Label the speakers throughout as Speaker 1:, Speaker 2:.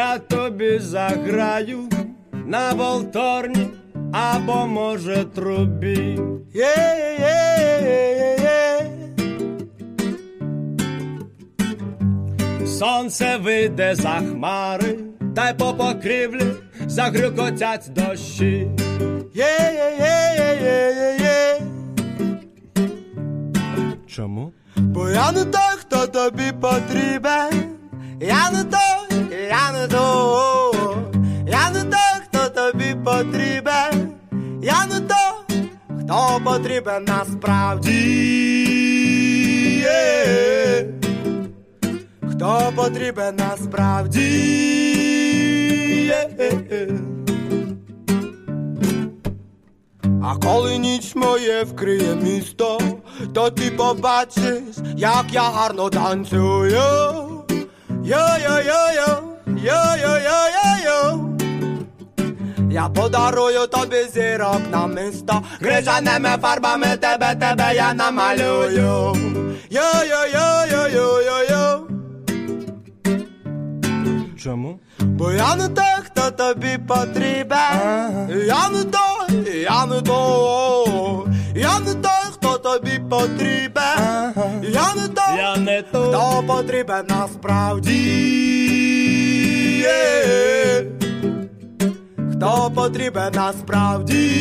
Speaker 1: я тобі заграю на волторні або, може, трубі. Сонце вийде за хмари, та й по покрівлі загрюкотять дощі. Чому?
Speaker 2: Бо я не той, хто тобі потрібен. Я не той, я не той. Я не той, хто тобі потрібен. Я не той, хто потрібен насправді. Хто потрібен насправді. А коли ніч моє вкриє місто, то ти побачиш, як я гарно танцюю. Йо-йо-йо-йо, йо-йо-йо-йо-йо. Я подарую тобі зірок на місто, крижаними фарбами тебе я намалюю. Йо-йо-йо-йо-йо-йо-йо.
Speaker 1: Чому?
Speaker 2: Бо я не той, хто тобі потрібен. Я не той, я не той. Я не той, хто тобі потрібен. Я не той, хто потрібен насправді. Хто потрібен насправді.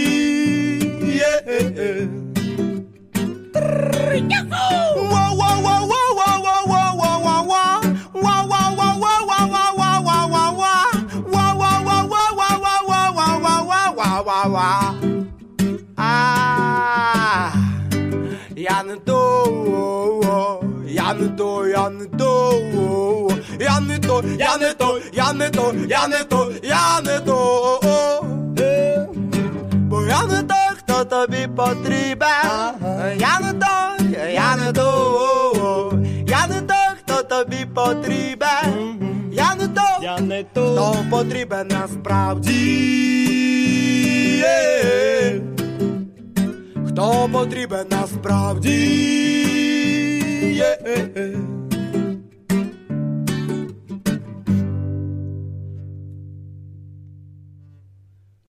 Speaker 2: Я не то, я не то, я не то, я не то, я не то, я не то, я не то, я не то. Бо я не той, хто тобі потрібен. Я не той, я не то. Я не той, хто тобі потрібен. Я не той, хто потрібен насправді. Хто потрібен насправді.